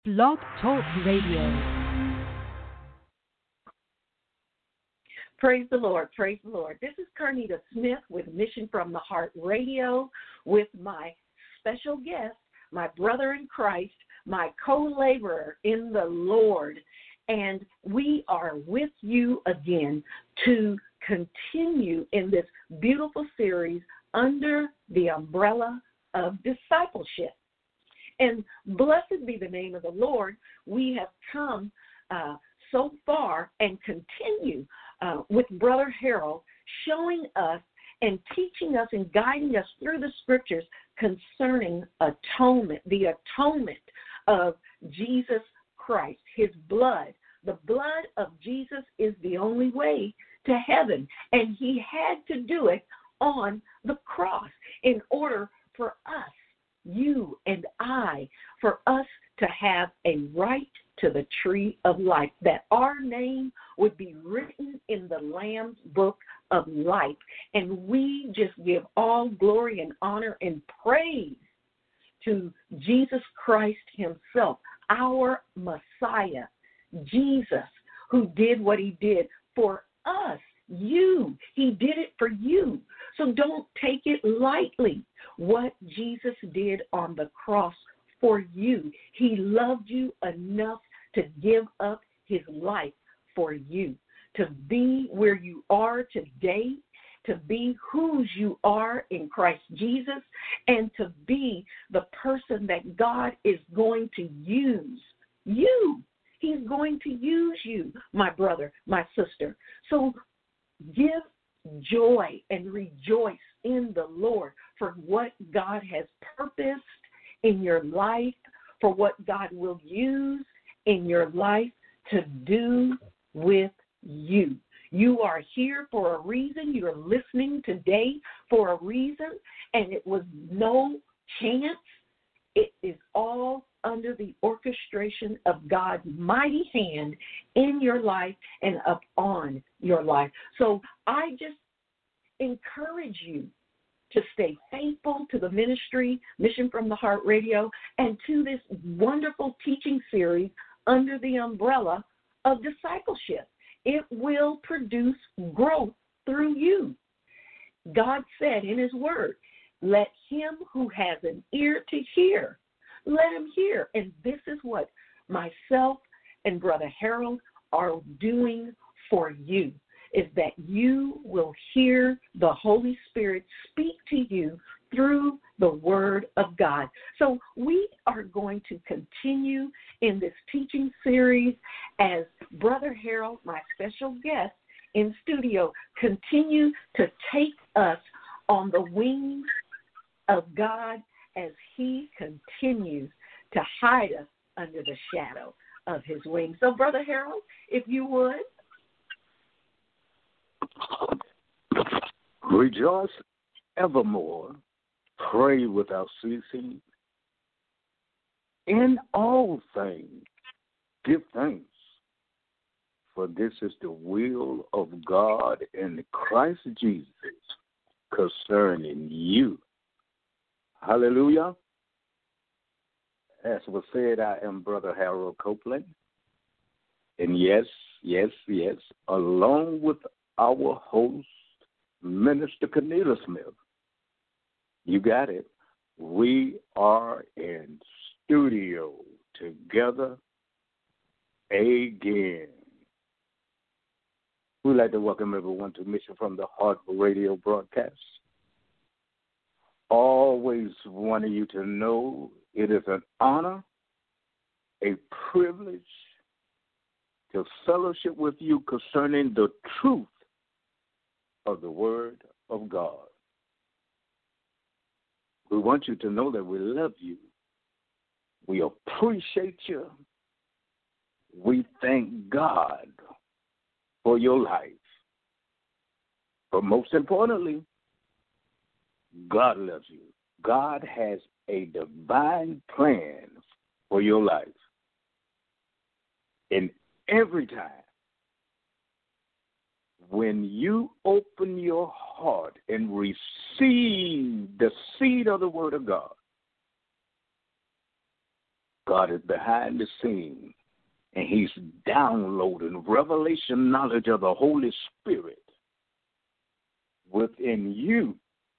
Blog Talk Radio. Praise the Lord. Praise the Lord. This is Carnita Smith with Mission from the Heart Radio with my special guest, my brother in Christ, my co-laborer in the Lord. And we are with you again to continue in this beautiful series under the umbrella of discipleship. And blessed be the name of the Lord. We have come so far and continue with Brother Harold showing us and teaching us and guiding us through the scriptures concerning atonement, the atonement of Jesus Christ, his blood. The blood of Jesus is the only way to heaven, and he had to do it on the cross in order for us, you and I, for us to have a right to the tree of life, that our name would be written in the Lamb's book of life. And we just give all glory and honor and praise to Jesus Christ himself, our Messiah, Jesus, who did what he did for us, you. He did it for you. So don't take it lightly what Jesus did on the cross for you. He loved you enough to give up his life for you, to be where you are today, to be whose you are in Christ Jesus, and to be the person that God is going to use. You. He's going to use you, my brother, my sister. So give joy and rejoice in the Lord for what God has purposed in your life, for what God will use in your life to do with you. You are here for a reason. You're listening today for a reason, and it was no chance. It is all under the orchestration of God's mighty hand in your life and upon your life. So I just encourage you to stay faithful to the ministry, Mission from the Heart Radio, and to this wonderful teaching series under the umbrella of discipleship. It will produce growth through you. God said in his word, let him who has an ear to hear, let him hear. And this is what myself and Brother Harold are doing for you, is that you will hear the Holy Spirit speak to you through the Word of God. So we are going to continue in this teaching series as Brother Harold, my special guest in studio, continue to take us on the wings of God as he continues to hide us under the shadow of his wings. So, Brother Harold, if you would. Rejoice evermore, pray without ceasing. In all things, give thanks, for this is the will of God in Christ Jesus concerning you. Hallelujah. As was said, I am Brother Harold Copeland. And yes, along with our host, Minister Carnita Smith. You got it. We are in studio together again. We'd like to welcome everyone to Mission from the Heart radio broadcast. Always wanting you to know it is an honor, a privilege to fellowship with you concerning the truth of the Word of God. We want you to know that we love you. We appreciate you. We thank God for your life. But most importantly, God loves you. God has a divine plan for your life. And every time when you open your heart and receive the seed of the Word of God, God is behind the scene, and he's downloading revelation knowledge of the Holy Spirit within you.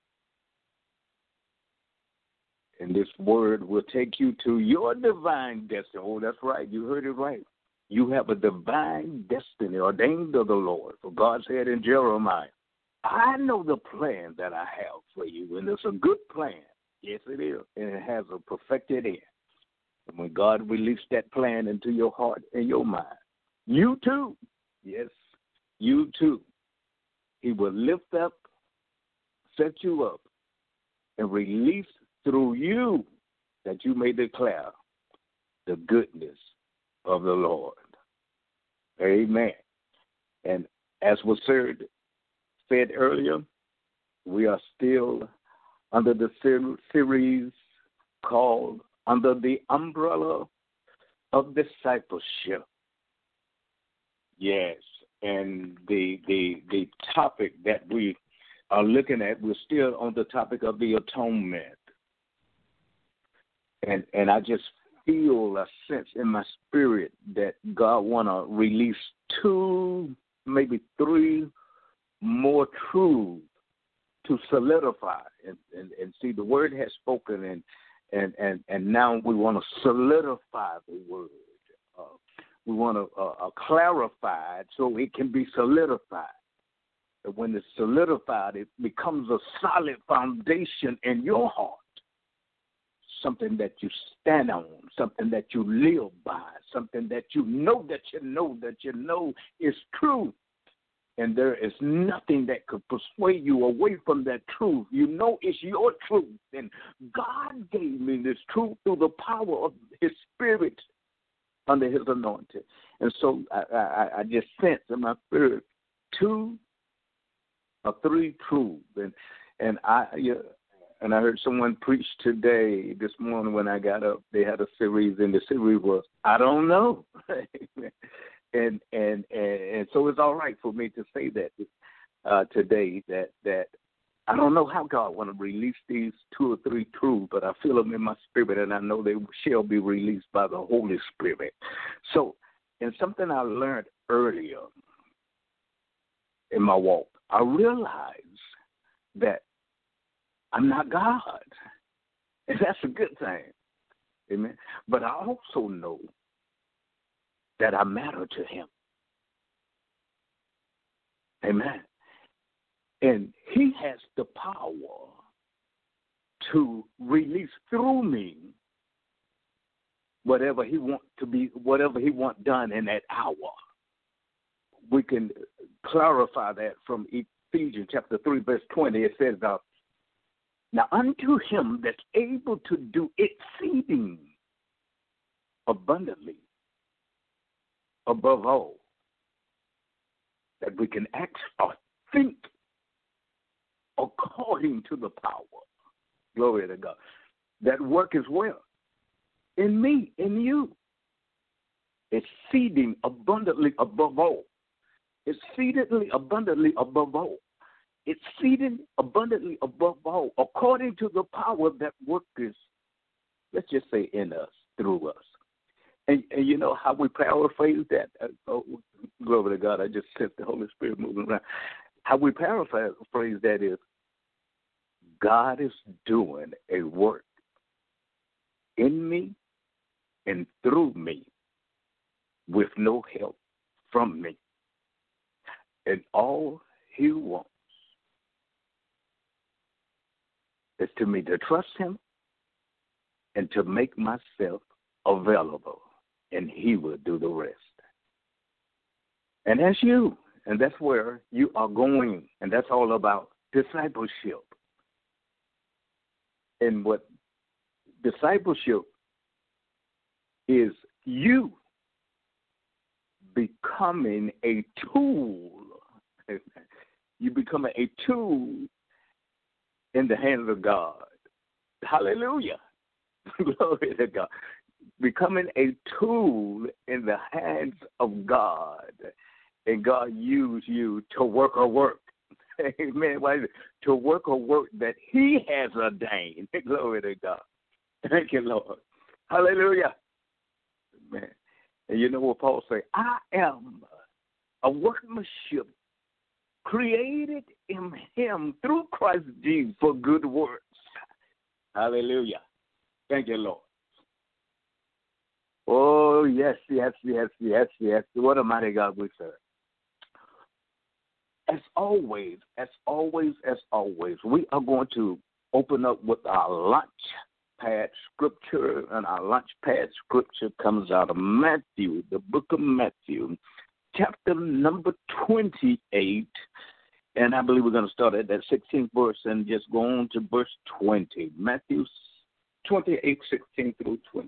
And this word will take you to your divine destiny. Oh, that's right. You heard it right. You have a divine destiny ordained of the Lord. For God said in Jeremiah, I know the plan that I have for you, and it's a good plan. Yes, it is. And it has a perfected end. And when God released that plan into your heart and your mind, you too, yes, you too, he will lift up, set you up, and release through you that you may declare the goodness of the Lord. Amen. And as was said earlier, we are still under the series called Under the Umbrella of Discipleship. Yes, and the topic that we are looking at, we're still on the topic of the atonement. And I just feel a sense in my spirit that God want to release 2, maybe 3 more truths to solidify. And see, the word has spoken, and now we want to solidify the word. We want to clarify it so it can be solidified. And when it's solidified, it becomes a solid foundation in your heart. Something that you stand on, something that you live by, something that you know is true. And there is nothing that could persuade you away from that truth. You know it's your truth. And God gave me this truth through the power of his Spirit under his anointing. And so I just sense in my spirit 2 or 3 truths. And I heard someone preach today, this morning when I got up. They had a series, and the series was, I don't know. and so it's all right for me to say that today, that I don't know how God want to release these 2 or 3 truths, but I feel them in my spirit, and I know they shall be released by the Holy Spirit. So, and something I learned earlier in my walk, I realized that I'm not God. And that's a good thing. Amen. But I also know that I matter to him. Amen. And he has the power to release through me whatever he want done in that hour. We can clarify that from Ephesians chapter 3, verse 20. It says, now unto him that's able to do exceeding abundantly above all that we can act or think according to the power. Glory to God. That work is well in me, in you. Exceeding abundantly above all. Exceedingly abundantly above all. Exceeding abundantly above all, according to the power that worketh, let's just say, in us, through us. And you know how we paraphrase that? Glory to God, I just sent the Holy Spirit moving around. How we paraphrase that is, God is doing a work in me and through me with no help from me. And all he wants is to me to trust him and to make myself available, and he will do the rest. And that's you, and that's where you are going, and that's all about discipleship. And what discipleship is, you becoming a tool. You becoming a tool in the hands of God. Hallelujah. Glory to God. Becoming a tool in the hands of God. And God used you to work a work. Amen. To work a work that he has ordained. Glory to God. Thank you, Lord. Hallelujah. Amen. And you know what Paul say? I am a workmanship created in him through Christ Jesus for good works. Hallelujah. Thank you, Lord. Oh, yes. What a mighty God we serve. As always, we are going to open up with our launch pad scripture, and our launch pad scripture comes out of Matthew, the book of Matthew, chapter number 28, and I believe we're going to start at that 16th verse and just go on to verse 20. Matthew 28, 16 through 20.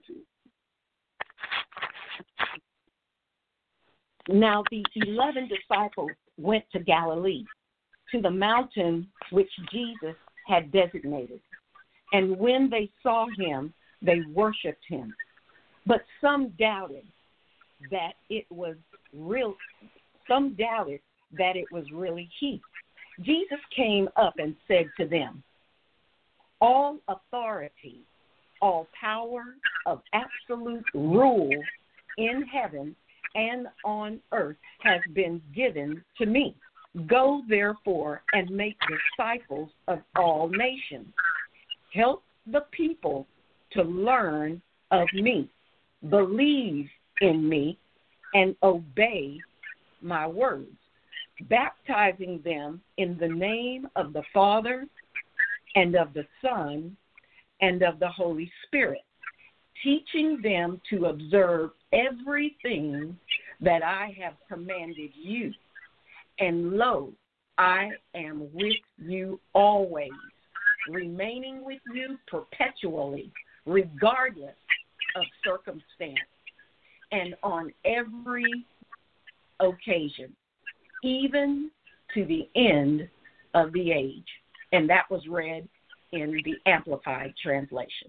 Now the 11 disciples went to Galilee, to the mountain which Jesus had designated. And when they saw him, they worshipped him. But some doubted that it was real. Some doubted that it was really he. Jesus came up and said to them, all authority, all power of absolute rule in heaven and on earth has been given to me. Go, therefore, and make disciples of all nations. Help the people to learn of me, believe in me, and obey my words, baptizing them in the name of the Father and of the Son and of the Holy Spirit, teaching them to observe everything that I have commanded you. And lo, I am with you always, remaining with you perpetually, regardless of circumstance, and on every occasion, even to the end of the age. And that was read in the Amplified Translation.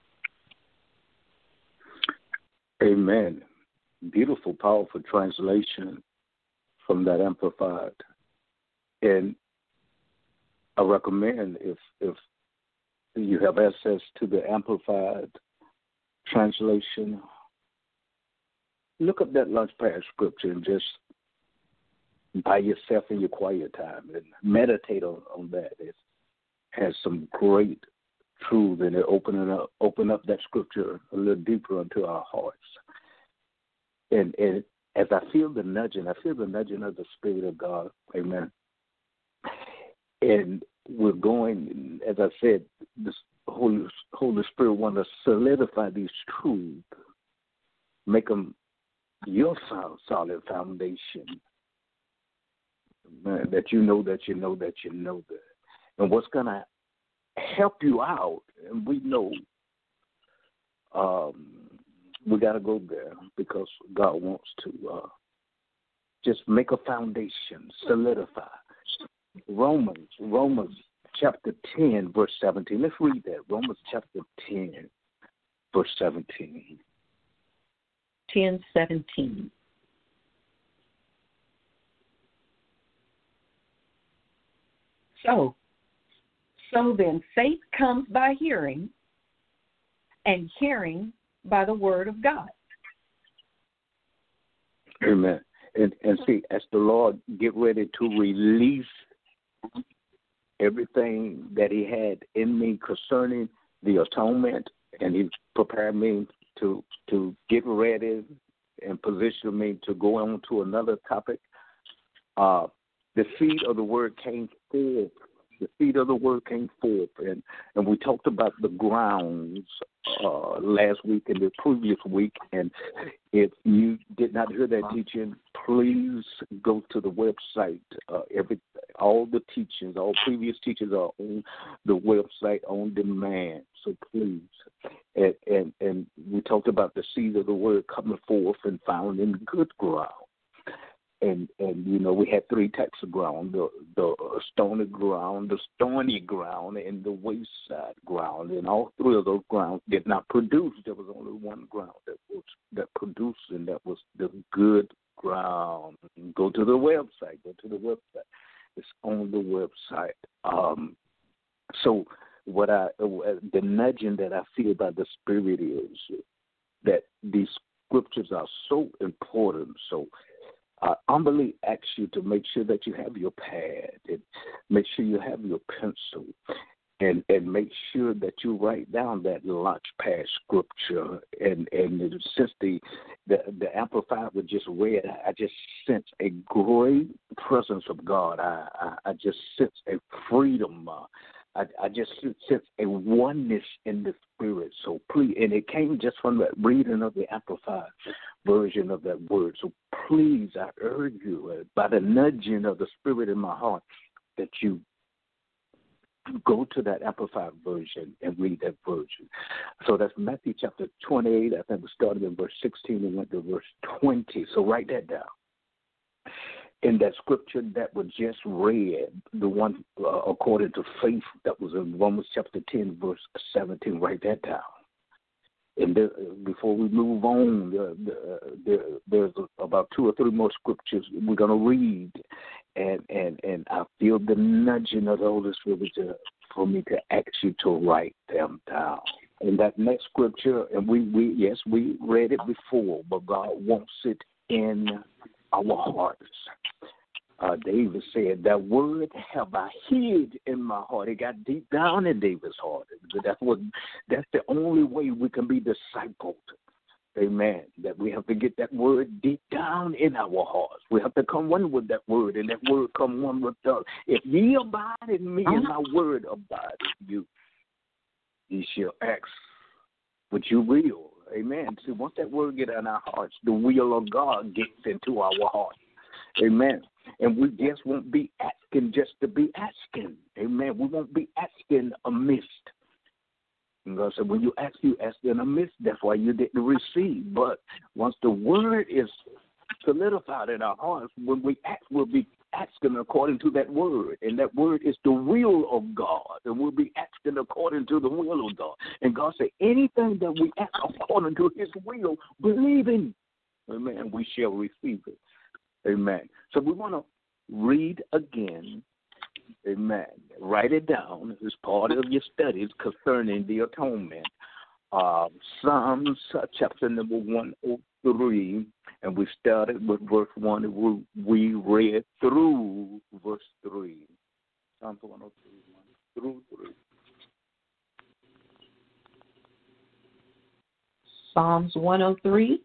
Amen. Beautiful, powerful translation from that Amplified. And I recommend if you have access to the Amplified translation, look up that Launchpad scripture and just by yourself in your quiet time and meditate on that. It has some great truth, and it open up that scripture a little deeper into our hearts. And as I feel the nudging of the Spirit of God, amen. And we're going, as I said, the Holy Spirit wants to solidify these truths, make them your solid foundation, man, that you know. And what's going to help you out, and we know we got to go there because God wants to just make a foundation, solidify. Romans chapter 10, verse 17. Let's read that. Romans chapter 10, verse 17. 10:17. So then faith comes by hearing, and hearing by the word of God. Amen. And see, as the Lord get ready to release everything that he had in me concerning the atonement, and he prepared me to get ready and position me to go on to another topic, the seed of the word came forth. The seed of the word came forth, and we talked about the grounds last week and the previous week. And if you did not hear that teaching, please go to the website. All the teachings, all previous teachings are on the website on demand. So please, and we talked about the seed of the word coming forth and found in good ground. And you know, we had three types of ground: the stony ground, the thorny ground, and the wayside ground. And all three of those grounds did not produce. There was only one ground that produced, and that was the good ground. Go to the website. It's on the website. So the nudging that I feel by the Spirit is that these scriptures are so important. So I humbly ask you to make sure that you have your pad and make sure you have your pencil and make sure that you write down that launch pad scripture. And since the Amplified was just read, I just sense a great presence of God. I just sense a freedom. I just sense a oneness in the spirit. So please, and it came just from the reading of the Amplified version of that word. So please, I urge you, by the nudging of the spirit in my heart, that you go to that Amplified version and read that version. So that's Matthew chapter 28. I think we started in verse 16 and went to verse 20. So write that down. In that scripture that was just read, the one according to faith that was in Romans chapter 10, verse 17, write that down. And before we move on, there's about 2 or 3 more scriptures we're going to read. And I feel the nudging of the Holy Spirit for me to ask you to write them down. In that next scripture, and we read it before, but God wants it in our hearts. David said, that word have I hid in my heart. It got deep down in David's heart. That's the only way we can be discipled. Amen. That we have to get that word deep down in our hearts. We have to come one with that word, and that word come one with us. If ye abide in me and my word abide in you, ye shall ask what you will. Amen. See, once that word get in our hearts, the will of God gets into our heart. Amen. And we just won't be asking just to be asking. Amen. We won't be asking amiss. And God said, when you ask in amiss. That's why you didn't receive. But once the word is solidified in our hearts, when we ask, we'll be asking according to that word. And that word is the will of God. And we'll be asking according to the will of God. And God said, anything that we ask according to his will, believing, amen, we shall receive it. Amen. So we want to read again. Amen. Write it down as part of your studies concerning the atonement. Psalms chapter number 103, and we started with verse 1, and we read through verse 3. Psalms 103, 1 through 3. Psalms 103.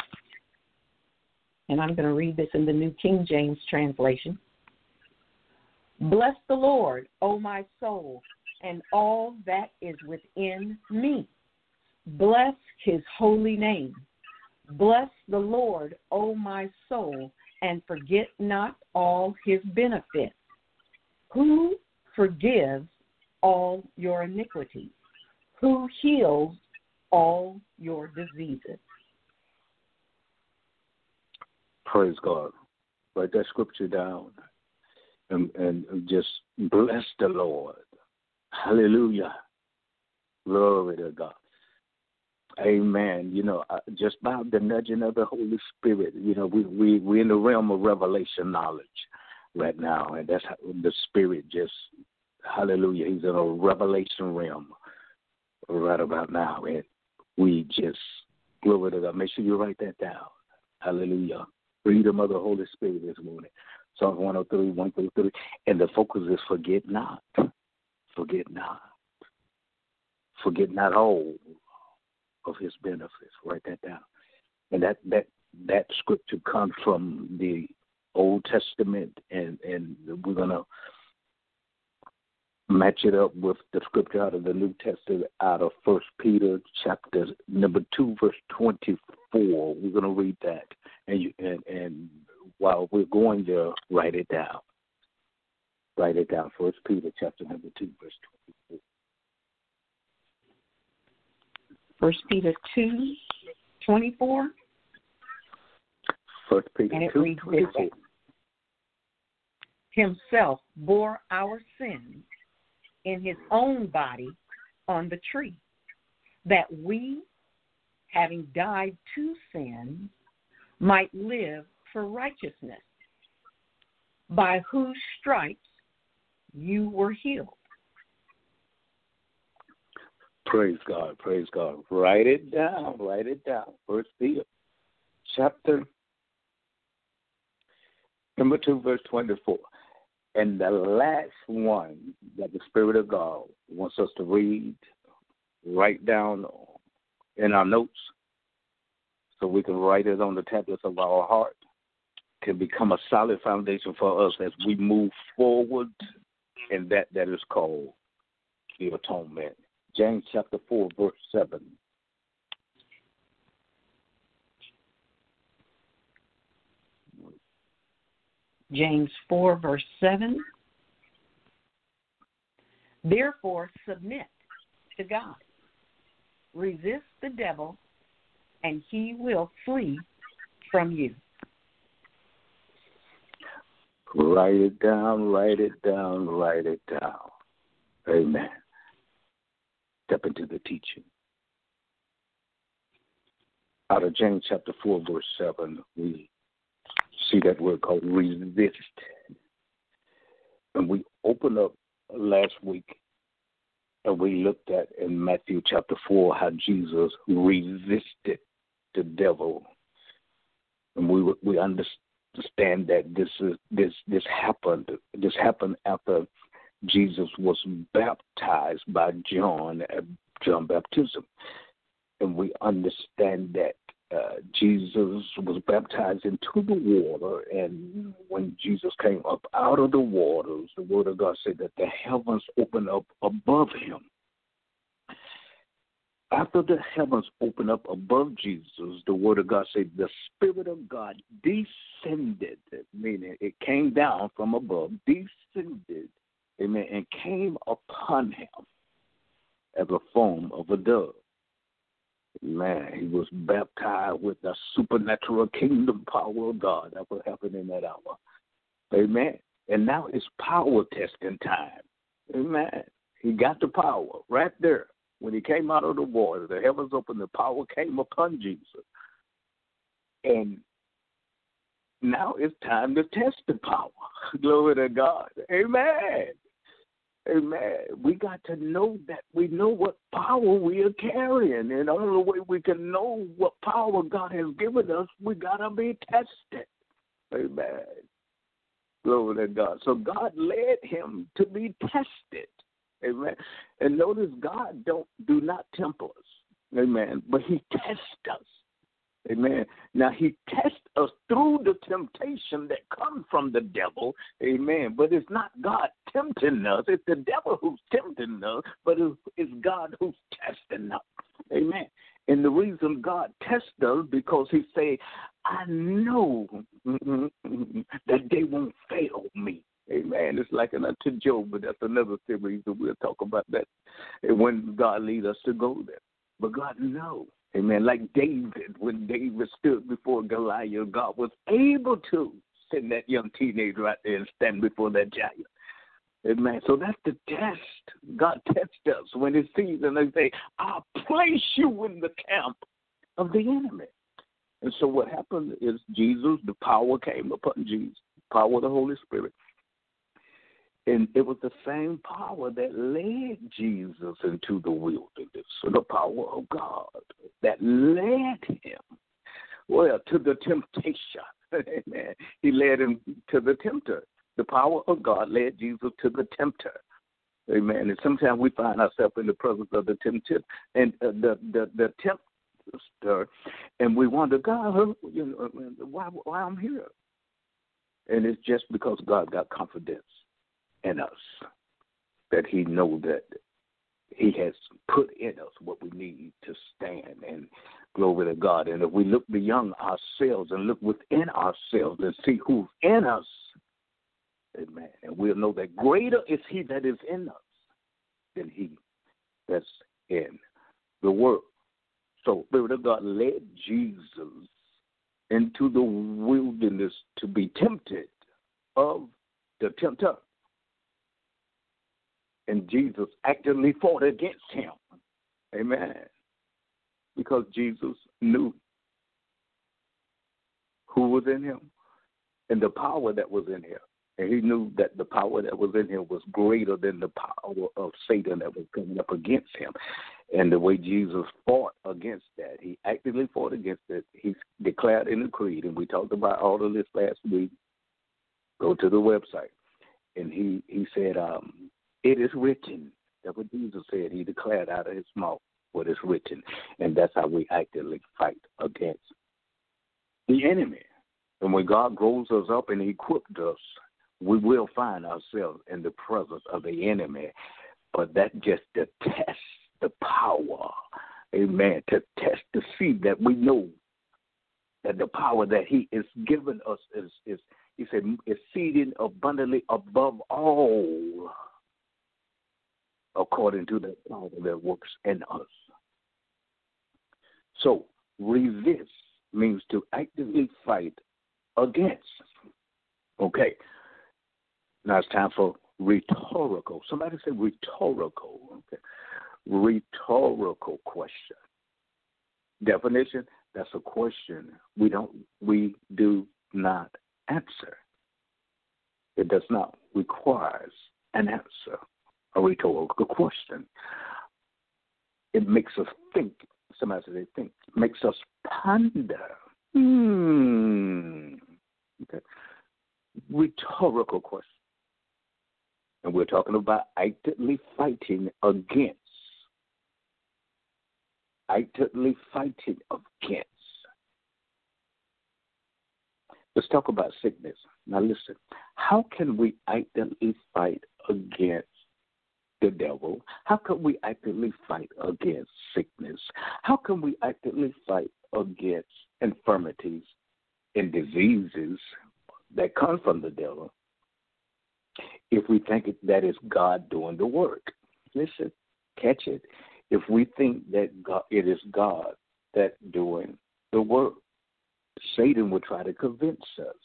And I'm going to read this in the New King James translation. Bless the Lord, O my soul, and all that is within me. Bless his holy name. Bless the Lord, O my soul, and forget not all his benefits. Who forgives all your iniquities? Who heals all your diseases? Praise God. Write that scripture down and just bless the Lord. Hallelujah. Glory to God. Amen. You know, just by the nudging of the Holy Spirit, you know, we're in the realm of revelation knowledge right now. And that's how the Spirit just, hallelujah, he's in a revelation realm right about now. And we just, glory to God. Make sure you write that down. Hallelujah. Freedom of the Holy Spirit this morning. Psalm 103, 1 through 3. And the focus is forget not. Forget not. Forget not all of his benefits. Write that down. And that scripture comes from the Old Testament, and we're going to match it up with the scripture out of the New Testament, out of 1 Peter chapter number 2, verse 24. We're going to read that. And while we're going there, write it down. Write it down. 1 Peter chapter number 2, verse 24. 1 Peter 2, 24. 1 Peter 2, 24. Himself bore our sins in his own body on the tree, that we, having died to sin, might live for righteousness, by whose stripes you were healed. Praise God, praise God. Write it down, write it down. 1 Peter chapter number 2, verse 24. And the last one that the Spirit of God wants us to read, write down in our notes so we can write it on the tablets of our heart, can become a solid foundation for us as we move forward in that is called the atonement. James chapter 4, verse 7. James 4, verse 7. Therefore, submit to God. Resist the devil, and he will flee from you. Write it down, write it down, write it down. Amen. Step into the teaching. Out of James chapter 4, verse 7, we see that word called resist. And we opened up last week and we looked at in Matthew chapter 4 how Jesus resisted the devil. And we understand that this happened after Jesus was baptized by John at John baptism. And we understand that Jesus was baptized into the water, and when Jesus came up out of the waters, the Word of God said that the heavens opened up above him. After the heavens opened up above Jesus, the Word of God said the Spirit of God descended, meaning it came down from above, descended, amen, and came upon him as a form of a dove. Man, he was baptized with the supernatural kingdom power of God. That's what happened in that hour. Amen. And now it's power testing time. Amen. He got the power right there. When he came out of the water, the heavens opened, the power came upon Jesus. And now it's time to test the power. Glory to God. Amen. Amen. We got to know that we know what power we are carrying. And the only way we can know what power God has given us, we got to be tested. Amen. Glory to God. So God led him to be tested. Amen. And notice God do not tempt us. Amen. But he tests us. Amen. Now, he tests us through the temptation that comes from the devil. Amen. But it's not God tempting us. It's the devil who's tempting us, but it's God who's testing us. Amen. And the reason God tests us because he say, I know that they won't fail me. Amen. It's like unto Job, but that's another series that we'll talk about that when God leads us to go there. But God knows. Amen. Like David, when David stood before Goliath, God was able to send that young teenager out there and stand before that giant. Amen. So that's the test. God tests us when he sees and they say, I'll place you in the camp of the enemy. And so what happened is Jesus, the power came upon Jesus, power of the Holy Spirit. And it was the same power that led Jesus into the wilderness, so the power of God that led him, well, to the temptation. Amen. He led him to the tempter. The power of God led Jesus to the tempter. Amen. And sometimes we find ourselves in the presence of the tempter and the tempter, and we wonder, God, why I'm here? And it's just because God got confidence in us, that he knows that he has put in us what we need to stand, and glory to God. And if we look beyond ourselves and look within ourselves and see who's in us, amen, and we'll know that greater is he that is in us than he that's in the world. So, Spirit of God led Jesus into the wilderness to be tempted of the tempter. And Jesus actively fought against him. Amen. Because Jesus knew who was in him and the power that was in him. And he knew that the power that was in him was greater than the power of Satan that was coming up against him. And the way Jesus fought against that, he actively fought against it. He declared in the creed, and we talked about all of this last week. Go to the website. And he said, it is written. That's what Jesus said. He declared out of his mouth what is written. And that's how we actively fight against the enemy. And when God grows us up and equips us, we will find ourselves in the presence of the enemy. But that just to test the power, amen, to test to see that we know that the power that he is giving us is he said, exceeding abundantly above all, according to the power that works in us. So resist means to actively fight against. Okay. Now it's time for rhetorical. Somebody say rhetorical. Okay. Rhetorical question. Definition, that's a question we do not answer. It does not require an answer. A rhetorical question. It makes us think. Somebody say they think. It makes us ponder. Okay. Rhetorical question. And we're talking about actively fighting against. Actively fighting against. Let's talk about sickness. Now listen, how can we actively fight against the devil? How can we actively fight against sickness? How can we actively fight against infirmities and diseases that come from the devil if we think that is God doing the work? Listen, catch it. If we think that it is God that doing the work, Satan will try to convince us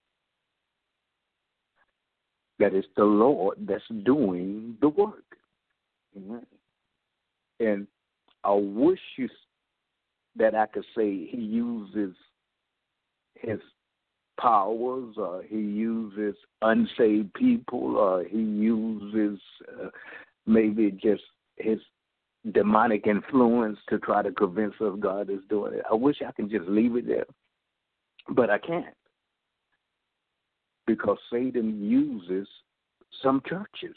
that it's the Lord that's doing the work. Amen. And I wish that I could say he uses his powers, or he uses unsaved people, or he uses maybe just his demonic influence to try to convince us God is doing it. I wish I could just leave it there, but I can't, because Satan uses some churches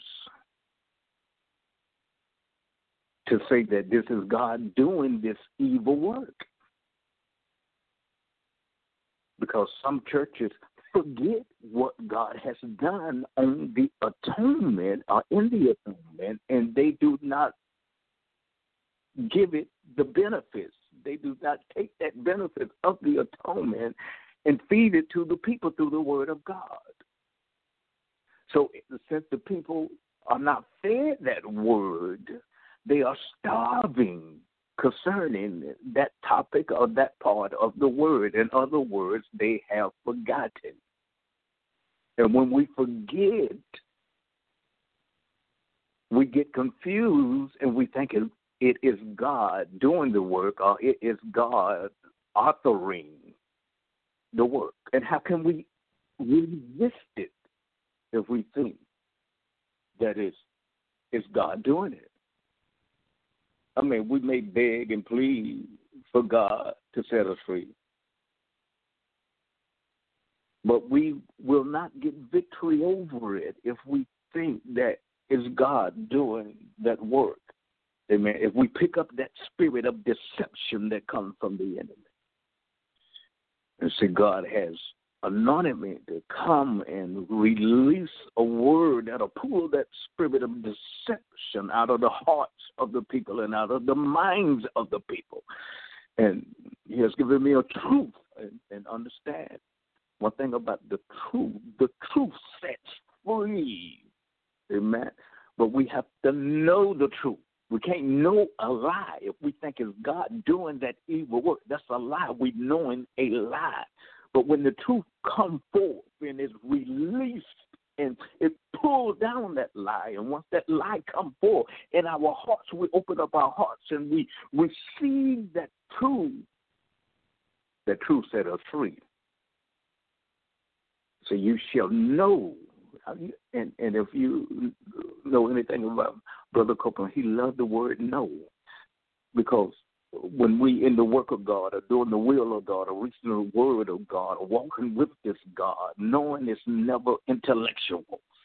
to say that this is God doing this evil work. Because some churches forget what God has done on the atonement or in the atonement, and they do not give it the benefits. They do not take that benefit of the atonement and feed it to the people through the word of God. So since the people are not fed that word, they are starving concerning that topic or that part of the word. In other words, they have forgotten. And when we forget, we get confused and we think it is God doing the work, or it is God authoring the work. And how can we resist it if we think that it's God doing it? I mean, we may beg and plead for God to set us free, but we will not get victory over it if we think that it's God doing that work. Amen. If we pick up that spirit of deception that comes from the enemy. And see, God has anointed me to come and release a word that'll pull that spirit of deception out of the hearts of the people and out of the minds of the people. And he has given me a truth and understand. One thing about the truth sets free. Amen. But we have to know the truth. We can't know a lie if we think it's God doing that evil work. That's a lie. We're knowing a lie. But when the truth comes forth and is released and it pulls down that lie, and once that lie comes forth in our hearts, we open up our hearts and we receive that truth. That truth set us free. So you shall know And if you know anything about Brother Copeland, he loved the word no. Because when we in the work of God or doing the will of God or reaching the word of God or walking with this God, knowing it's never intellectual.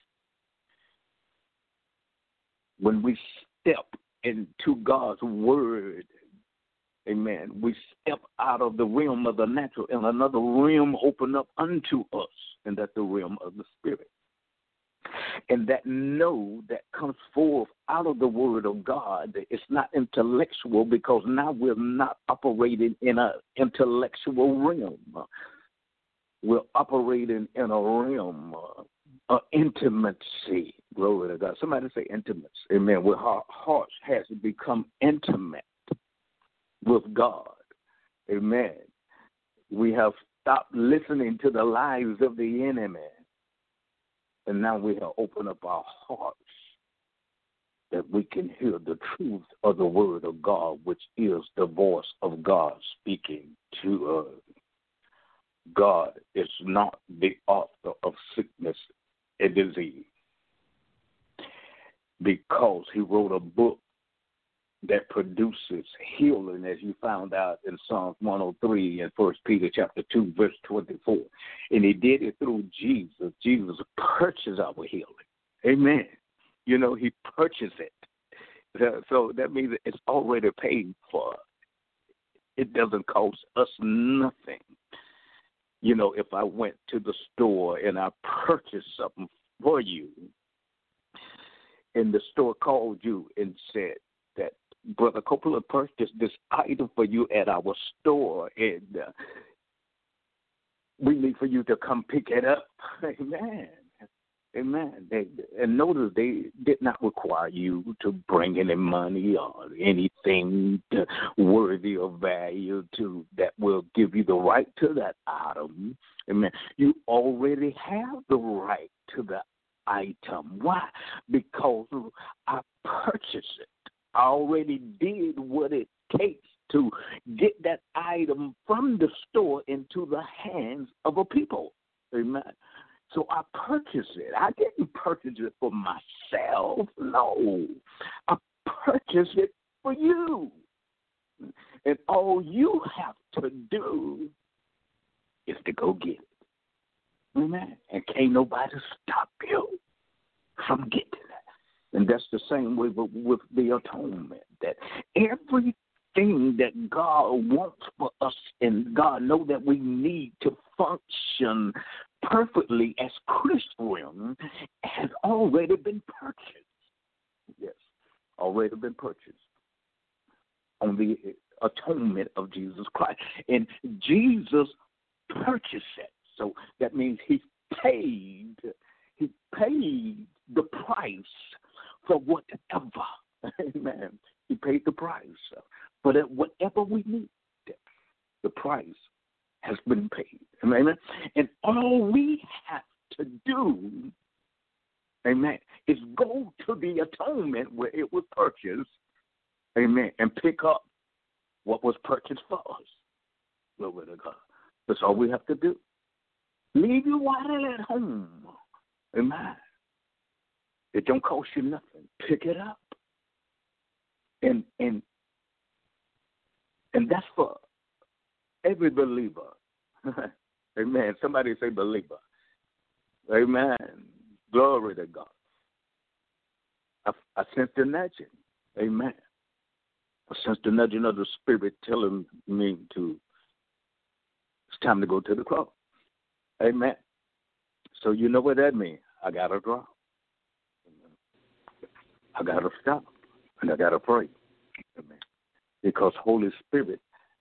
When we step into God's word, amen, we step out of the realm of the natural and another realm open up unto us, and that's the realm of the spirit. And that no that comes forth out of the word of God, it's not intellectual, because now we're not operating in an intellectual realm. We're operating in a realm of intimacy. Glory to God. Somebody say intimacy. Amen. Where our hearts has become intimate with God. Amen. We have stopped listening to the lies of the enemy. And now we have opened up our hearts that we can hear the truth of the word of God, which is the voice of God speaking to us. God is not the author of sickness and disease, because he wrote a book that produces healing, as you found out in Psalms 103 and 1 Peter chapter 2, verse 24. And he did it through Jesus. Jesus purchased our healing. Amen. You know, he purchased it. So that means it's already paid for. It doesn't cost us nothing. You know, if I went to the store and I purchased something for you, and the store called you and said that Brother Copeland purchased this item for you at our store, and we need for you to come pick it up. Amen. Amen. And notice they did not require you to bring any money or anything worthy of value to that will give you the right to that item. Amen. You already have the right to the item. Why? Because I purchased it. I already did what it takes to get that item from the store into the hands of a people. Amen. So I purchased it. I didn't purchase it for myself. No. I purchased it for you. And all you have to do is to go get it. Amen. And can't nobody stop you from getting it. And that's the same way with the atonement, that everything that God wants for us, and God knows that we need to function perfectly as Christians, has already been purchased. Yes, already been purchased on the atonement of Jesus Christ. And Jesus purchased it. So that means he paid the price for whatever. Amen. He paid the price for that whatever we need. The price has been paid. Amen. And all we have to do, amen, is go to the atonement where it was purchased, amen, and pick up what was purchased for us. Glory to God. That's all we have to do. Leave your wallet at home. Amen. It don't cost you nothing. Pick it up. And that's for every believer. Amen. Somebody say believer. Amen. Glory to God. I sense the nudging. Amen. I sense the nudging of the Spirit telling me it's time to go to the cross. Amen. So you know what that means. I got to draw. I got to stop. And I got to pray. Amen. Because Holy Spirit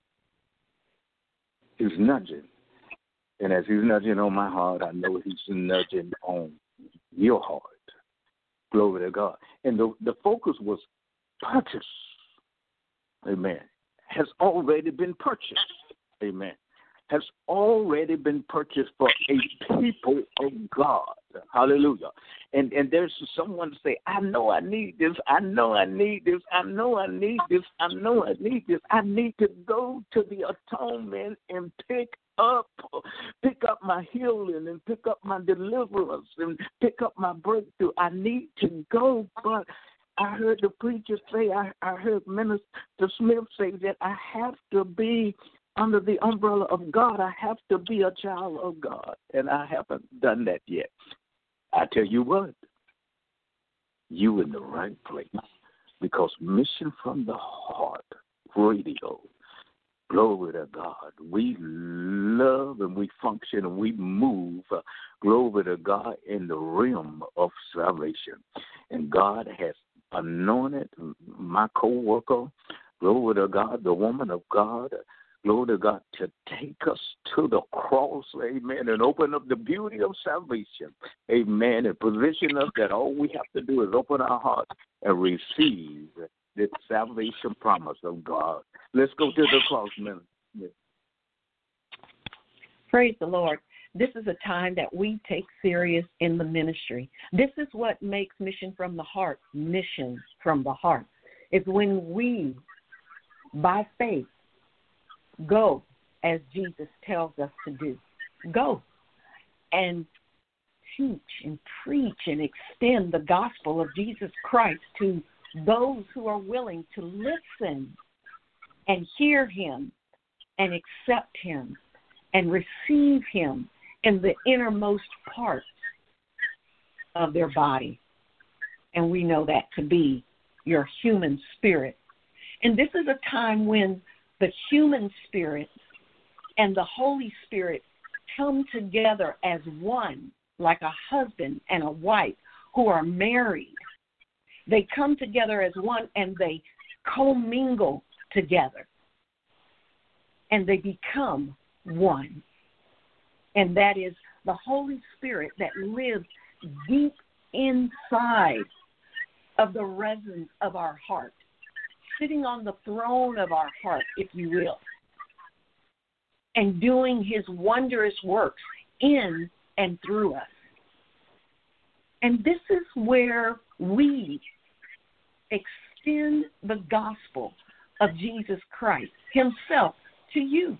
is nudging. And as he's nudging on my heart, I know he's nudging on your heart. Glory to God. And the focus was purchase. Amen. Has already been purchased. Amen. Has already been purchased for a people of God. Hallelujah. And there's someone say, I know I need this. I know I need this. I know I need this. I know I need this. I need to go to the atonement and pick up my healing and pick up my deliverance and pick up my breakthrough. I need to go, but I heard the preacher say, I heard Minister Smith say that I have to be under the umbrella of God. I have to be a child of God, and I haven't done that yet. I tell you what, you in the right place, because Mission from the Heart Radio, glory to God, we love and we function and we move, glory to God, in the realm of salvation. And God has anointed my co-worker, glory to God, the woman of God, glory to God, to take us to the cross, amen, and open up the beauty of salvation, amen, and position us that all we have to do is open our hearts and receive the salvation promise of God. Let's go to the cross, man. Praise the Lord. This is a time that we take serious in the ministry. This is what makes Mission from the Heart, Mission from the Heart. It's when we, by faith, go as Jesus tells us to do. Go and teach and preach and extend the gospel of Jesus Christ to those who are willing to listen and hear him and accept him and receive him in the innermost parts of their body. And we know that to be your human spirit. And this is a time when the human spirit and the Holy Spirit come together as one, like a husband and a wife who are married. They come together as one and they commingle together. And they become one. And that is the Holy Spirit that lives deep inside of the resonance of our heart, sitting on the throne of our heart, if you will, and doing his wondrous works in and through us. And this is where we extend the gospel of Jesus Christ himself to you.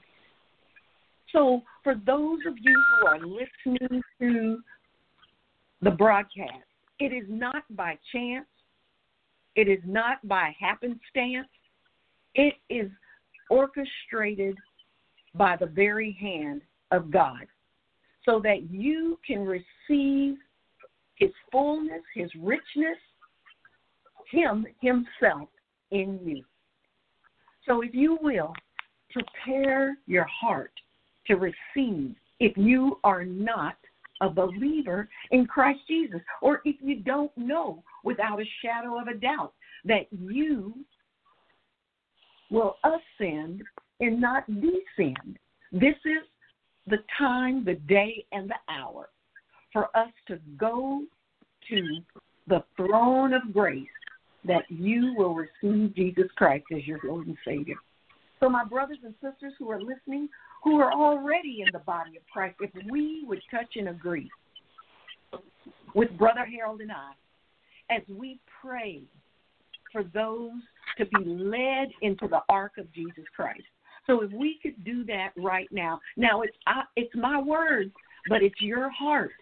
So for those of you who are listening to the broadcast, it is not by chance. It is not by happenstance. It is orchestrated by the very hand of God so that you can receive his fullness, his richness, him himself in you. So if you will, prepare your heart to receive if you are not a believer in Christ Jesus, or if you don't know without a shadow of a doubt that you will ascend and not descend. This is the time, the day, and the hour for us to go to the throne of grace that you will receive Jesus Christ as your Lord and Savior. So my brothers and sisters who are listening, who are already in the body of Christ, if we would touch and agree with Brother Harold and I, as we pray for those to be led into the ark of Jesus Christ. So if we could do that right now. Now, it's my words, but it's your heart.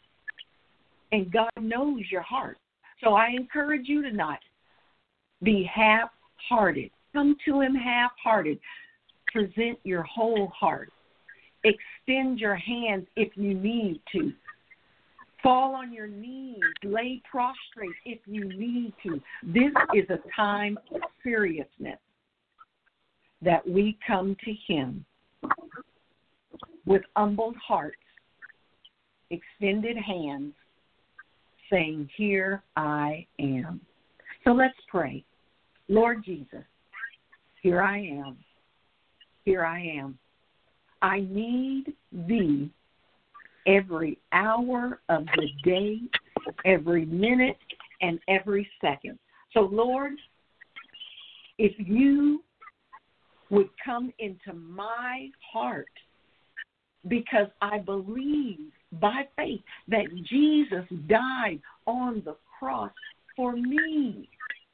And God knows your heart. So I encourage you to not be half-hearted. Come to him half-hearted. Present your whole heart. Extend your hands if you need to. Fall on your knees. Lay prostrate if you need to. This is a time of seriousness that we come to him with humbled hearts, extended hands, saying, "Here I am." So let's pray. Lord Jesus, here I am. Here I am. I need thee every hour of the day, every minute, and every second. So, Lord, if you would come into my heart, because I believe by faith that Jesus died on the cross for me.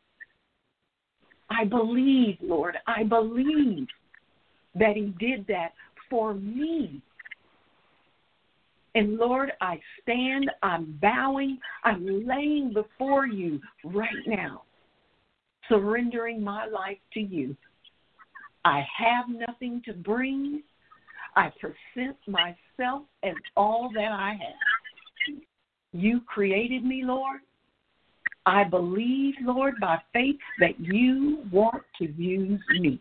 I believe, Lord, I believe that he did that for me. And Lord, I stand, I'm bowing, I'm laying before you right now, surrendering my life to you. I have nothing to bring. I present myself as all that I have. You created me, Lord. I believe, Lord, by faith that you want to use me.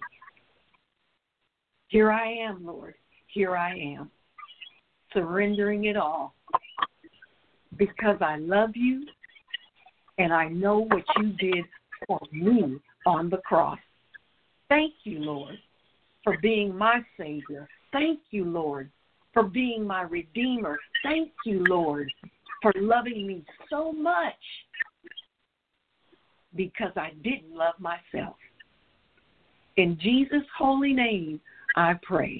Here I am, Lord. Here I am, surrendering it all because I love you and I know what you did for me on the cross. Thank you, Lord, for being my Savior. Thank you, Lord, for being my Redeemer. Thank you, Lord, for loving me so much because I didn't love myself. In Jesus' holy name, I pray.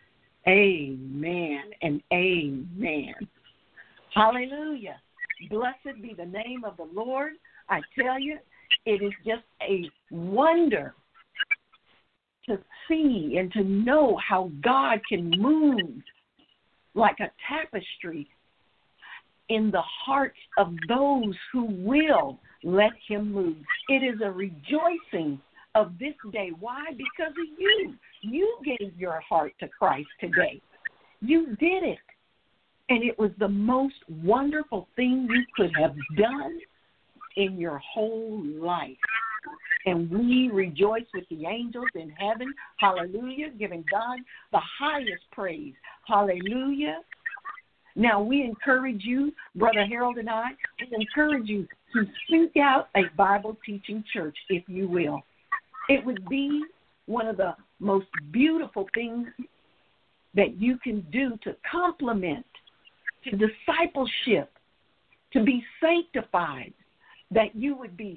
Amen and amen. Hallelujah. Blessed be the name of the Lord. I tell you, it is just a wonder to see and to know how God can move like a tapestry in the hearts of those who will let him move. It is a rejoicing of this day. Why? Because of you. You gave your heart to Christ today. You did it. And it was the most wonderful thing you could have done in your whole life. And we rejoice with the angels in heaven. Hallelujah. Giving God the highest praise. Hallelujah. Now, we encourage you, Brother Harold and I, we encourage you to seek out a Bible teaching church, if you will. It would be one of the most beautiful things that you can do to complement, to discipleship, to be sanctified, that you would be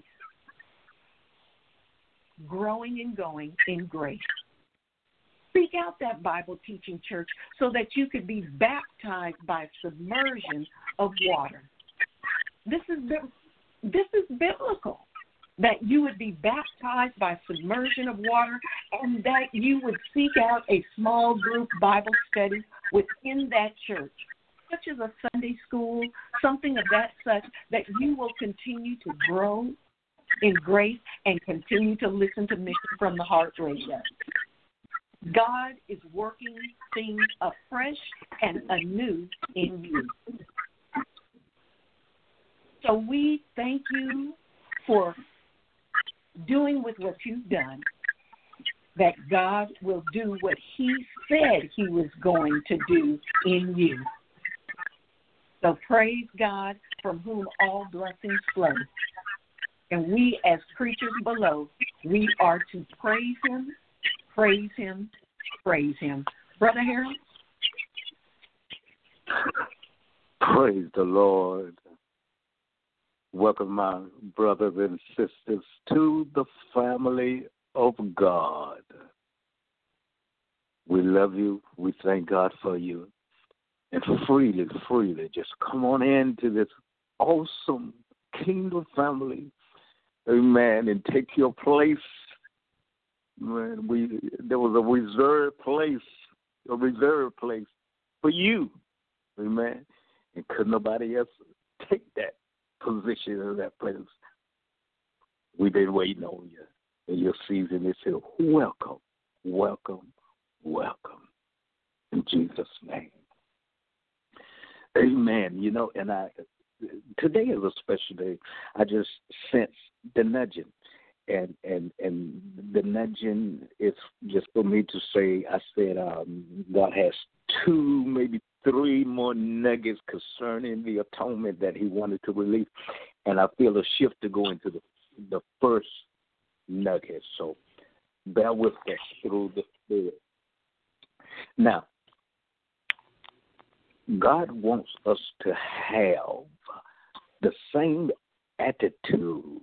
growing and going in grace. Seek out that Bible teaching church so that you could be baptized by submersion of water. This is biblical, that you would be baptized by submersion of water and that you would seek out a small group Bible study within that church, such as a Sunday school, something of that such, that you will continue to grow in grace and continue to listen to Mission from the Heart Radio. God is working things afresh and anew in you. So we thank you for doing with what you've done, that God will do what he said he was going to do in you. So praise God, from whom all blessings flow. And we as creatures below, we are to praise him, praise him, praise him. Brother Harold? Praise the Lord. Welcome, my brothers and sisters, to the family of God. We love you. We thank God for you. And freely, just come on into this awesome kingdom family. Amen. And take your place. Man, there was a reserved place for you. Amen. And could nobody else take that position in that place. We've been waiting on you. And your season is here. Welcome, welcome, welcome. In Jesus' name. Amen. You know, and today is a special day. I just sense the nudging. And the nudging is just for me to say, I said God has 2, maybe 3 more nuggets concerning the atonement that he wanted to release. And I feel a shift to go into the first nugget. So bear with us through the Spirit. Now, God wants us to have the same attitude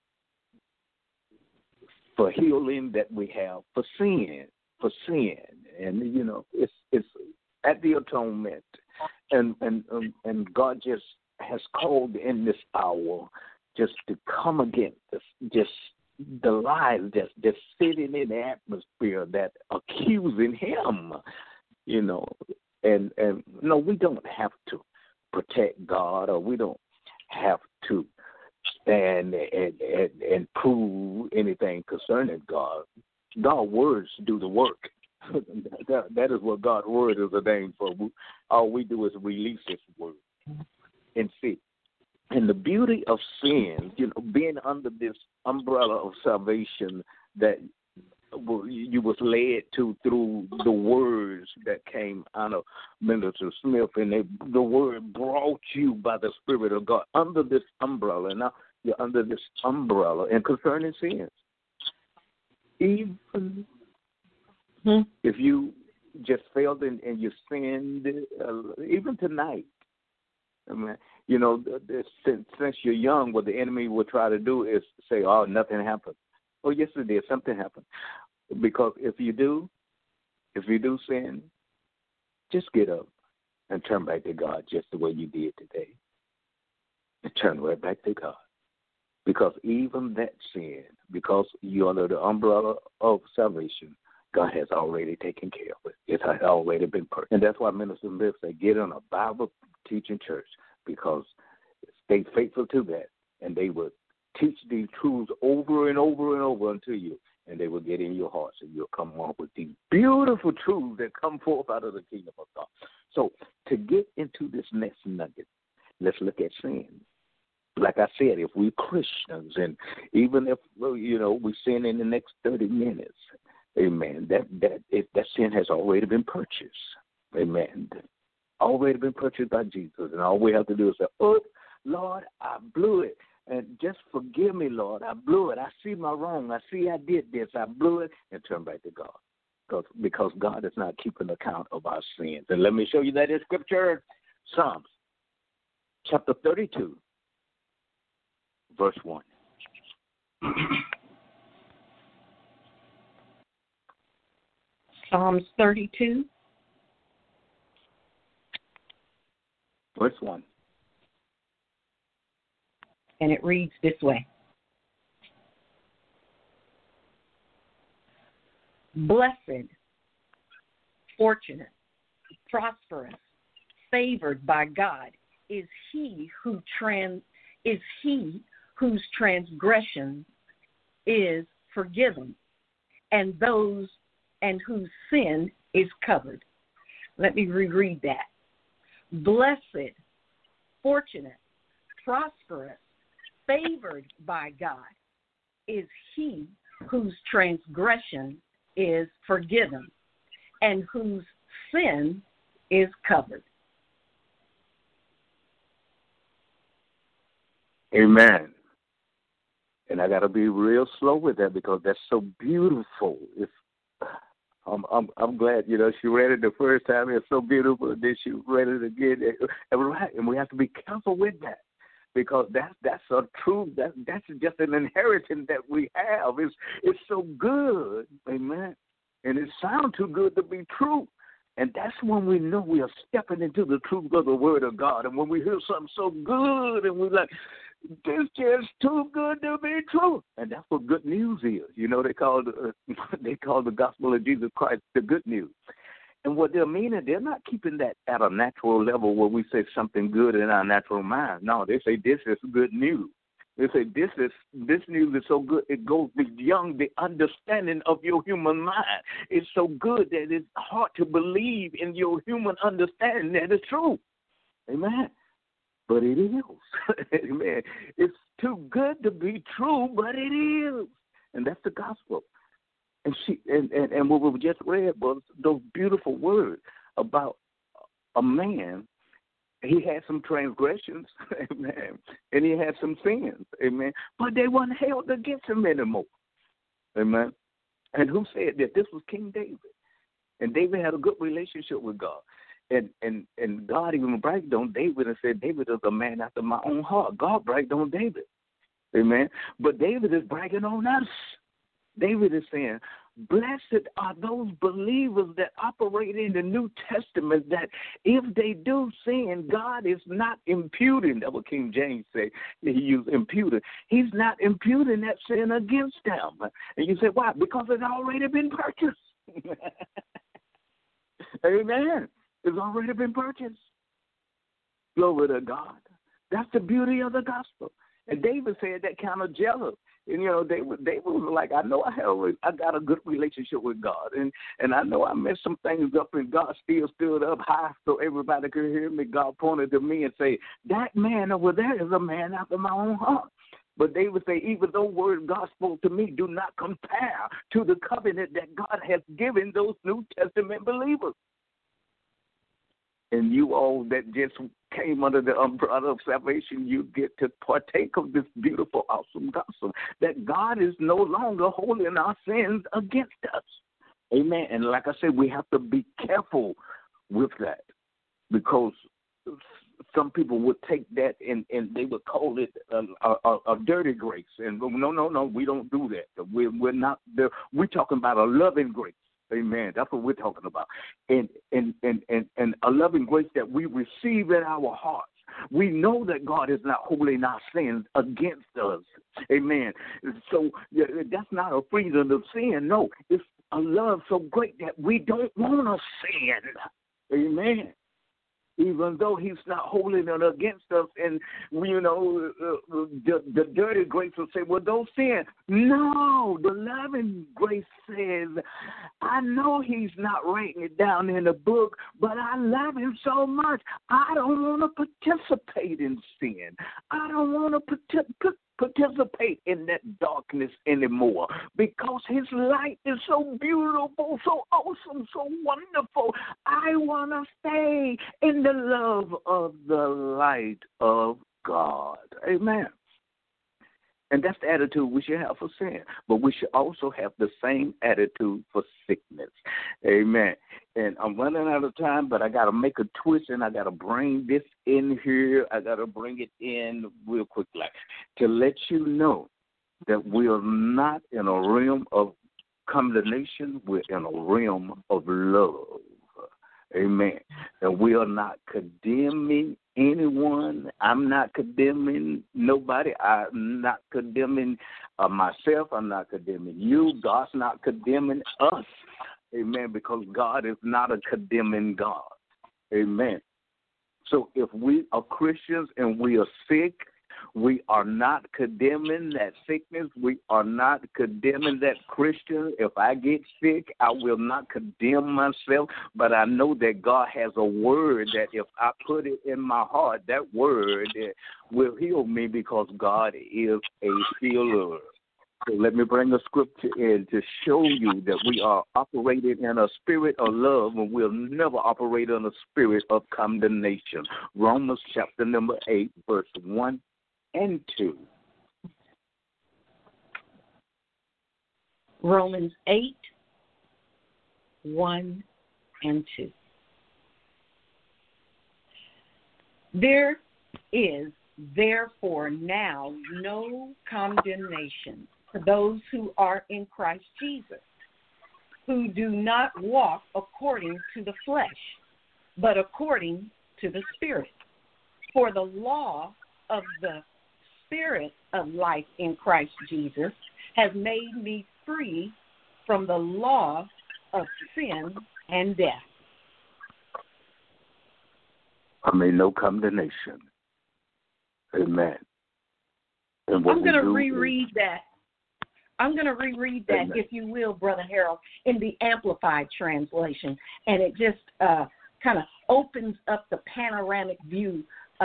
for healing that we have for sin. And, you know, it's at the atonement. And God just has called in this hour just to come against this, just the lies that's sitting in the atmosphere that accusing him, you know. And no, we don't have to protect God, or we don't have to stand and prove anything concerning God. God's words do the work. That is what God's word is ordained for. All we do is release His word and see. And the beauty of sin, being under this umbrella of salvation that you was led to through the words that came out of Minister Smith, and the word brought you by the Spirit of God under this umbrella. Now you're under this umbrella, and concerning sins, even if you just failed and you sinned, even tonight, I mean, since you're young, what the enemy will try to do is say, "Oh, nothing happened." Oh, yes, it did. Something happened. Because if you do sin, just get up and turn back to God just the way you did today. And turn right back to God. Because even that sin, because you're under the umbrella of salvation, God has already taken care of it. It has already been perfect. And that's why Minister Smith said, get in a Bible teaching church, because stay faithful to that, and they will teach these truths over and over and over unto you, and they will get in your hearts, and you'll come on with these beautiful truths that come forth out of the kingdom of God. So to get into this next nugget, let's look at sin. Like I said, if we're Christians, and even if we sin in the next 30 minutes, amen, that sin has already been purchased. Amen. Already been purchased by Jesus, and all we have to do is say, "Oh, Lord, I blew it. And just forgive me, Lord. I blew it. I see my wrong. I see I did this. I blew it," and turn back to God. Because God is not keeping account of our sins. And let me show you that in Scripture. Psalms chapter 32, verse 1. Psalms 32, verse 1. And it reads this way. Blessed, fortunate, prosperous, favored by God is he whose transgression is forgiven, and whose sin is covered. Let me reread that. Blessed, fortunate, prosperous, favored by God is he whose transgression is forgiven and whose sin is covered. Amen. And I got to be real slow with that, because that's so beautiful. I'm glad, she read it the first time. It's so beautiful. Then she read it again. And we have to be careful with that. Because that's a truth. That's just an inheritance that we have. It's so good, amen. And it sounds too good to be true. And that's when we know we are stepping into the truth of the Word of God. And when we hear something so good, and we're like, this just too good to be true. And that's what good news is. They call the gospel of Jesus Christ the good news. And what they're meaning, they're not keeping that at a natural level where we say something good in our natural mind. No, they say this is good news. They say this news is so good, it goes beyond the understanding of your human mind. It's so good that it's hard to believe in your human understanding that it's true. Amen. But it is. Amen. It's too good to be true, but it is. And that's the gospel. And what we just read was those beautiful words about a man. He had some transgressions, amen, and he had some sins, amen, but they weren't held against him anymore, amen. And who said that? This was King David, and David had a good relationship with God, and God even bragged on David and said, David is a man after my own heart. God bragged on David, amen, but David is bragging on us. David is saying, blessed are those believers that operate in the New Testament, that if they do sin, God is not imputing. That's what King James said. He used imputing. He's not imputing that sin against them. And you say, why? Because it's already been purchased. Amen. It's already been purchased. Glory to God. That's the beauty of the gospel. And David said that kind of jealous. And, David was like, I know I got a good relationship with God. And I know I messed some things up, and God still stood up high so everybody could hear me. God pointed to me and say, that man over there is a man after my own heart. But David say, even though word God spoke to me, do not compare to the covenant that God has given those New Testament believers. And you all that just came under the umbrella of salvation, you get to partake of this beautiful, awesome gospel that God is no longer holding our sins against us. Amen. And like I said, we have to be careful with that, because some people would take that and they would call it a dirty grace. And no, we don't do that. We're not there. We're talking about a loving grace. Amen. That's what we're talking about. And a loving grace that we receive in our hearts. We know that God is not holding our sins against us. Amen. So that's not a freedom of sin. No, it's a love so great that we don't want to sin. Amen. Even though he's not holding it against us, and the dirty grace will say, well, don't sin. No, the loving grace says, I know he's not writing it down in the book, but I love him so much, I don't want to participate in sin. I don't want to participate in that darkness anymore, because his light is so beautiful, so awesome, so wonderful. I want to stay in the love of the light of God. Amen. And that's the attitude we should have for sin. But we should also have the same attitude for sickness. Amen. And I'm running out of time, but I got to make a twist, and I got to bring this in here. I got to bring it in real quickly to let you know that we are not in a realm of condemnation. We're in a realm of love. Amen. And we are not condemning anyone. I'm not condemning nobody. I'm not condemning myself. I'm not condemning you. God's not condemning us. Amen. Because God is not a condemning God. Amen. So if we are Christians and we are sick, we are not condemning that sickness. We are not condemning that Christian. If I get sick, I will not condemn myself. But I know that God has a word that if I put it in my heart, that word will heal me, because God is a healer. So let me bring a scripture in to show you that we are operating in a spirit of love, and we'll never operate in a spirit of condemnation. Romans chapter number 8, verse 1 and 2. Romans 8, 1 and 2. There is therefore now no condemnation for those who are in Christ Jesus, who do not walk according to the flesh, but according to the Spirit. For the law of the Spirit of life in Christ Jesus has made me free from the law of sin and death. I mean, no condemnation. Amen. And I'm going to reread that. I'm going to reread that, Amen, if you will, Brother Harold, in the Amplified translation. And it just kind of opens up the panoramic view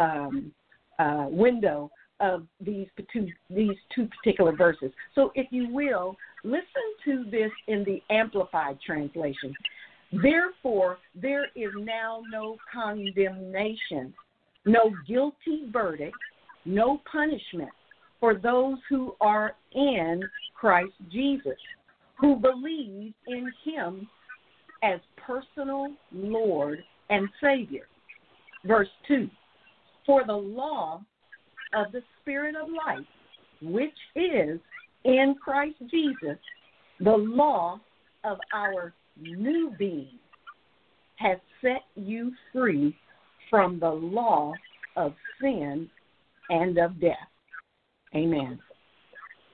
window of these two particular verses. So if you will, listen to this in the Amplified translation. Therefore, there is now no condemnation, no guilty verdict, no punishment for those who are in Christ Jesus, who believe in him as personal Lord and Savior. Verse 2, for the law of the Spirit of life, which is in Christ Jesus, the law of our new being, has set you free from the law of sin and of death. Amen.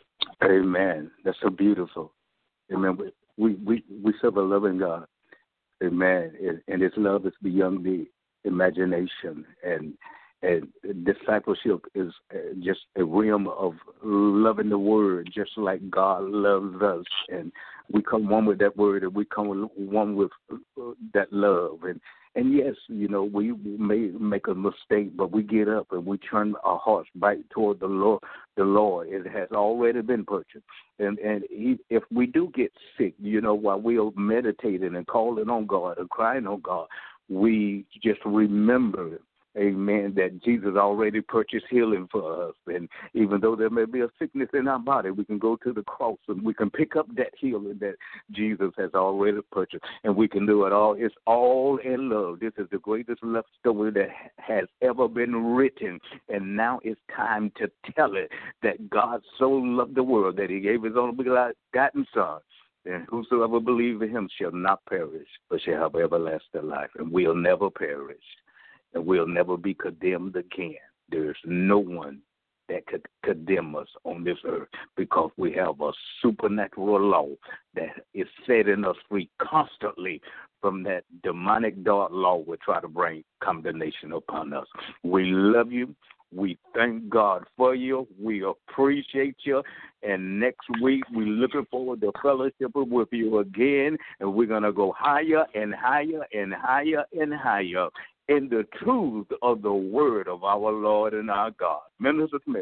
Amen. That's so beautiful. Amen. We serve a loving God. Amen. And His love is beyond the imagination. And discipleship is just a realm of loving the Word, just like God loves us. And we come one with that Word, and we come one with that love. And yes, we may make a mistake, but we get up and we turn our hearts back toward the Lord. It has already been purchased. And if we do get sick, while we are meditating and calling on God and crying on God, we just remember, amen, that Jesus already purchased healing for us. And even though there may be a sickness in our body, we can go to the cross and we can pick up that healing that Jesus has already purchased. And we can do it all. It's all in love. This is the greatest love story that has ever been written. And now it's time to tell it, that God so loved the world that He gave His only begotten Son. And whosoever believes in Him shall not perish, but shall have everlasting life. And we'll never perish. And we'll never be condemned again. There's no one that could condemn us on this earth, because we have a supernatural law that is setting us free constantly from that demonic dark law will try to bring condemnation upon us. We love you. We thank God for you. We appreciate you. And next week, we're looking forward to fellowship with you again. And we're going to go higher and higher and higher and higher in the truth of the word of our Lord and our God. Minister Smith.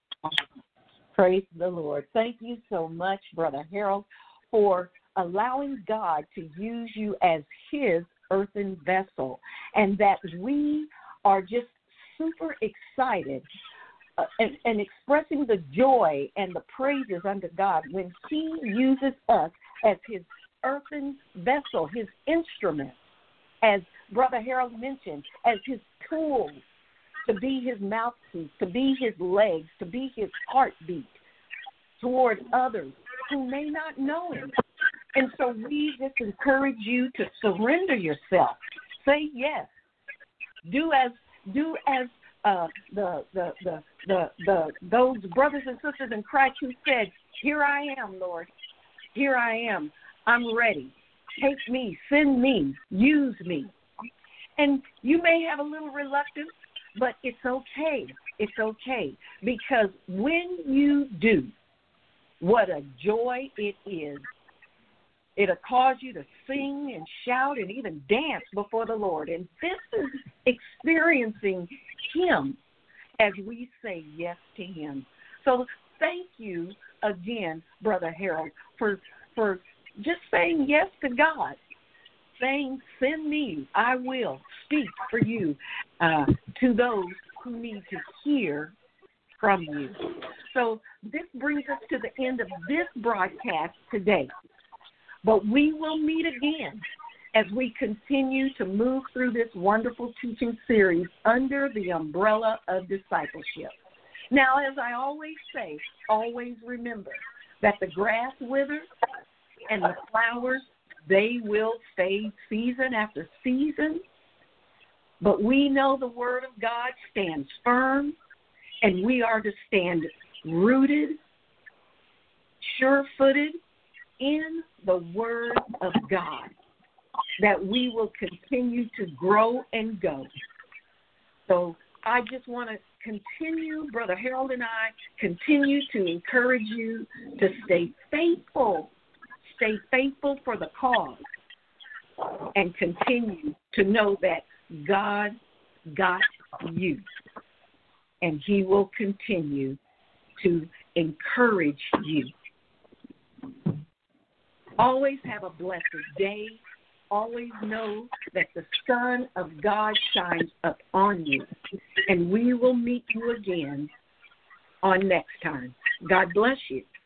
Praise the Lord. Thank you so much, Brother Harold, for allowing God to use you as His earthen vessel, and that we are just super excited and expressing the joy and the praises unto God when He uses us as His earthen vessel, His instrument, as Brother Harold mentioned, as His tools, to be His mouthpiece, to be His legs, to be His heartbeat toward others who may not know Him. And so we just encourage you to surrender yourself. Say yes. Do as those brothers and sisters in Christ who said, "Here I am, Lord. Here I am. I'm ready. Take me, send me, use me." And you may have a little reluctance, but it's okay. It's okay. Because when you do, what a joy it is. It'll cause you to sing and shout and even dance before the Lord. And this is experiencing Him as we say yes to Him. So thank you again, Brother Harold, for just saying yes to God, saying, "Send me, I will speak for you," to those who need to hear from you. So this brings us to the end of this broadcast today. But we will meet again as we continue to move through this wonderful teaching series under the umbrella of discipleship. Now, as I always say, always remember that the grass withers and the flowers, they will fade season after season. But we know the Word of God stands firm, and we are to stand rooted, sure-footed in the Word of God, that we will continue to grow and go. So I just want to continue, Brother Harold and I, continue to encourage you to stay faithful. Stay faithful for the cause, and continue to know that God got you, and He will continue to encourage you. Always have a blessed day. Always know that the Son of God shines up on you, and we will meet you again on next time. God bless you.